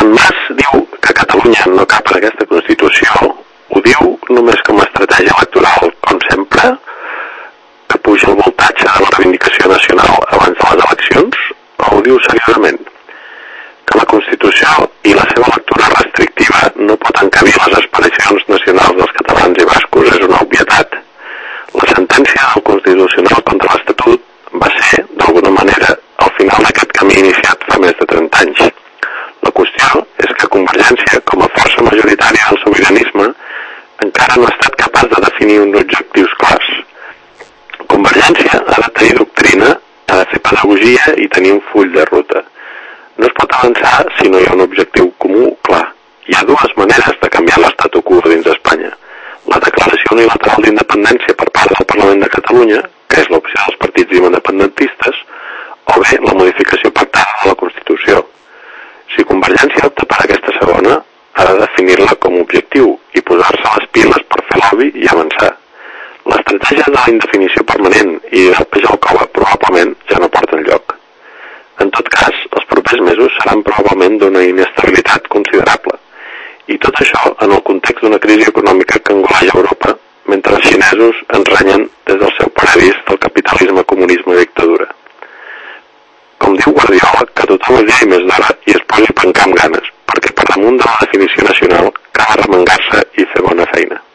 Quan Mas diu que Catalunya no cap en aquesta Constitució, ho diu només com a estratègia electoral, com sempre, que puja el voltatge de la reivindicació nacional abans de les eleccions, o ho diu seriosament? Que la Constitució i la seva lectura restrictiva no pot encabir les aspiracions nacionals dels catalans i bascos és una obvietat. La sentència del Constitucional contra l'Estatut va ser, d'alguna manera, al final d'aquest camí iniciat fa més de 30 anys. La qüestió és que Convergència, com a força majoritària del sobiranisme, encara no ha estat capaç de definir uns objectius clars. Convergència ha de tenir doctrina, ha de fer pedagogia i tenir un full de ruta. No es pot avançar si no hi ha un objectiu comú clar. Hi ha dues maneres de canviar l'estatu quo dins d'Espanya. La declaració unilateral d'independència per part del Parlament de Catalunya, que és l'opció dels partits independentistes, o bé la modificació pactada de la Constitució. Si Convergència opta per aquesta segona, ha de definir-la com a objectiu i posar-se les piles per fer lobby i avançar. L'estratègia de la indefinició permanent i del peix al cova probablement ja no porta enlloc. En tot cas, els propers mesos seran probablement d'una inestabilitat considerable. I tot això en el context d'una crisi econòmica que engoleix Europa, mentre els xinesos ens renyen des del seu paradís del capitalisme, comunisme i dictadura. Com diu Guardiola, que tothom es digui més d'hora i es posi a pencar amb ganes, perquè per damunt de la definició nacional cal arremangar-se i fer bona feina.